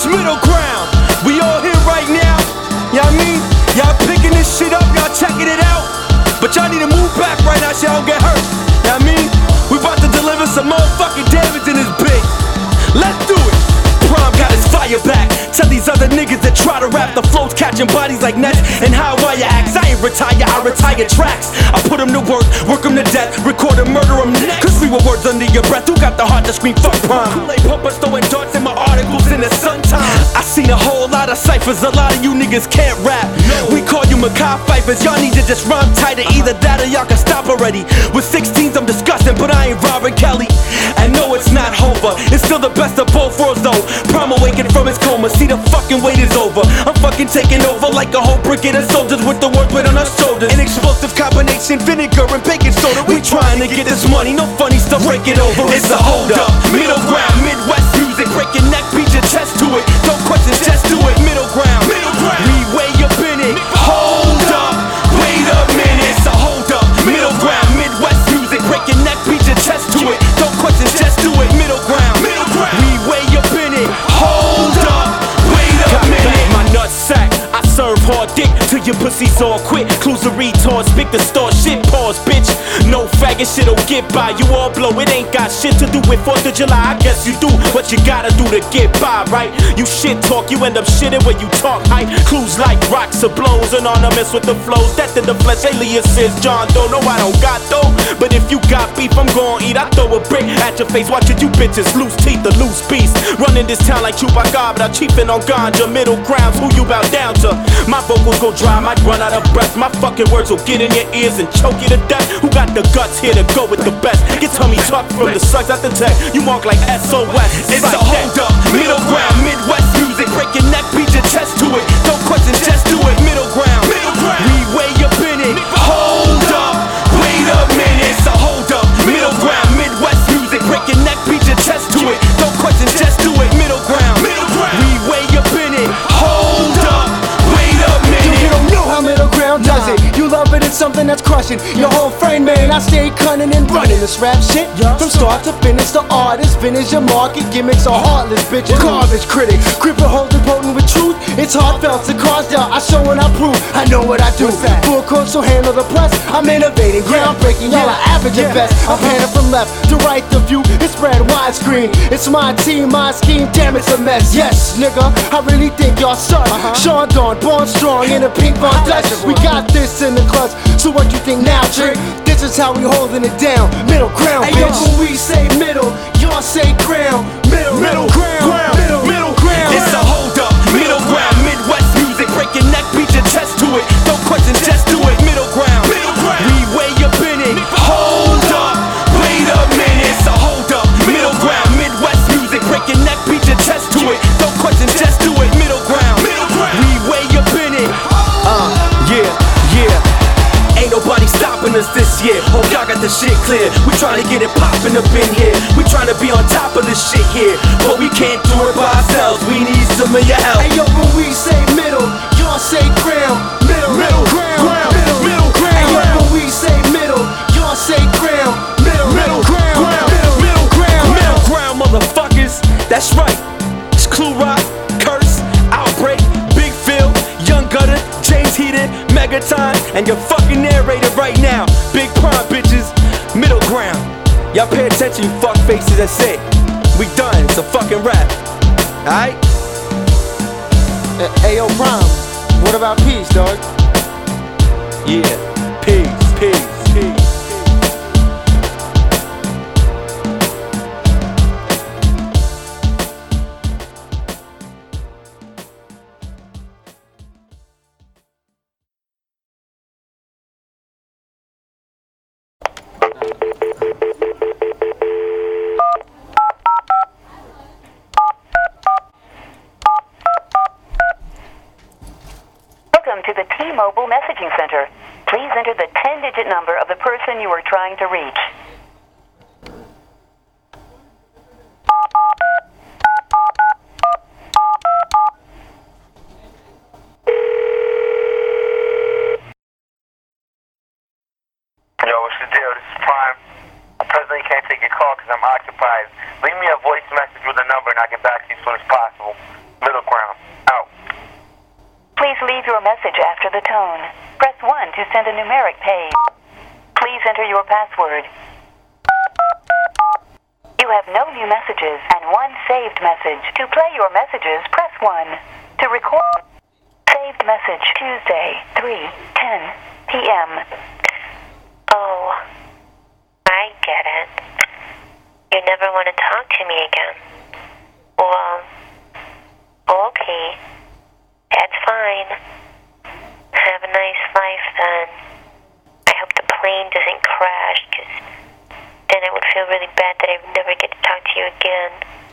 middle ground. We all here right now. You know what I mean? Y'all picking this shit up, y'all checking it out. But y'all need to move back right now so y'all don't get hurt. You know what I mean? We about to deliver some motherfucking damage in this bitch. Let's do it. Prom got his fire back. Tell these other niggas that try to rap, the flow's catching bodies like nets. And how I acts, I ain't retire, I retire tracks. I put them to work them to death, record and murder them next. Cause we were words under your breath, who got the heart to scream fuck Prom? Kool-Aid pumpers throwing darts in my articles in the sun times. I seen a whole lot of ciphers, a lot of you niggas can't rap. We call you Macaw Fifers, y'all need to just rhyme tighter. Either that or y'all can stop already. With 16s I'm disgusting, but I ain't Robert Kelly. And no, it's not over, it's still the best of both worlds though. Prom awakened from his coma, see the fucking wait is over. I'm fucking taking over like a whole brigade of soldiers with the wordplay on our shoulders. An explosive combination, vinegar and baking soda. We trying to get this money, no funny stuff, break it over. It's a hold up, middle ground, Midwest music. Break your neck, beat your chest to it. Don't question, just do it. Middle ground, we way up in it. Hold up, wait a minute. It's a hold up, middle ground, Midwest music. Break your neck, beat your chest to it. Don't question, just do it. Middle ground, we way up in it. Hold up, wait a minute. My nut sack, I serve hard dick till your pussy's all quit. Clues are retards, big to start shit. Pause, bitch. No faggot shit'll get by. You all blow, it ain't got shit to do with 4th of July. I guess you do what you gotta do to get by, right? You shit talk, you end up shitting when you talk height. Clues like rocks or blows, anonymous with the flows. Death in the flesh, alias is John Doe. No, I don't got though. But if you got beef, I'm gon' eat. I throw a brick at your face, watching you bitches lose teeth, a loose piece. Running this town like Chupacabra, chiefin' on ganja. Middle grounds, who you bow down to? My vocals go dry, might run out of breath. My fucking words will get in your ears and choke you to death. Who got the guts here to go with the best? Get tummy tucked from the sucks at the tech. You mark like SOS. It's like a hold up, middle ground, Midwest music. Break your neck, beat your chest to it. Don't question, just do it. Middle ground, we way up in it. Hold up, wait a minute. It's a hold up, middle ground, Midwest music. Break your neck, beat your chest to it. Don't question, just do it. Middle ground, we way up in it. Hold up, wait a minute. You don't know how middle ground does it. You love it, it's something that's crushing your whole frame, man. I stay cunning and running this rap shit from start to finish. The artist, finish your market, gimmicks are heartless bitches. Garbage critic, grip a hold and potent with truth. It's heartfelt, the cards down. I show and I prove. I know what I do. Full court, so handle the press. I'm innovating, groundbreaking. Y'all are average at best. I'm panning from left to right. The view is spread widescreen. It's my team, my scheme. Damn, it's a mess. Yes, nigga, I really think y'all suck. Sean Dawn, born strong in a pink Von Dutch. We got this in the clutch. So what you think now, trick? This is how we holding it down. Middle ground, bitch. Hey, yo, when we say middle, y'all say ground. Middle ground, middle ground. It's a hold up, middle ground, Midwest music. Break your neck, beat your chest to it. Don't question, just do it. Middle ground, we way up in it. Hold up, wait a minute. It's a hold up, middle ground, Midwest music. Break your neck, beat your chest to it. Don't question, just do it. Middle ground, we way up in it. Yeah. Ain't nobody stopping us this year. Hope y'all got the shit clear. We tryna get it poppin' up in here. We tryna be on top of this shit here. But we can't do it by ourselves. We need some of your help. Hey yo, when we say middle, y'all say ground. Middle ground. Hey yo, when we say middle, y'all say ground. Middle ground, motherfuckers. That's right. It's Clue Rock, Curse, Outbreak, Big Phil, Young Gutter, James Heaton, Megaton, and your fucking narrator right now. Big Prom, bitches. Middle ground. Y'all pay attention, you fuck faces. That's it. We done. It's a fucking rap. Alright? Hey yo, Prom, what about peace, dog? Yeah. Peace. Welcome to the T-Mobile Messaging Center. Please enter the 10-digit number of the person you are trying to reach. Yo, what's the deal? This is Prime. I presently can't take your call because I'm occupied. Leave me a voice message with a number and I'll get back to you as soon as possible. Middle message after the tone. Press 1 to send a numeric page. Please enter your password. You have no new messages and one saved message. To play your messages, press 1. To record... Saved message, Tuesday, 3:10 p.m. Oh, I get it. You never want to talk to me again. Well, okay. That's fine. Have a nice life then. I hope the plane doesn't crash, because then I would feel really bad that I would never get to talk to you again.